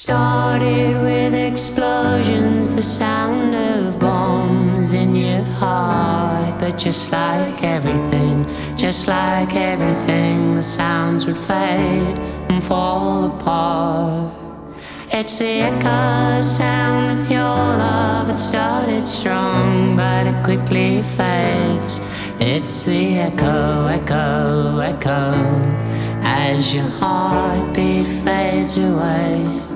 Started with explosions, the sound of bombs in your heart. But just like everything, the sounds would fade and fall apart. It's the echo sound of your love. It started strong, but it quickly fades. It's the echo, echo, echo, as your heartbeat fades away.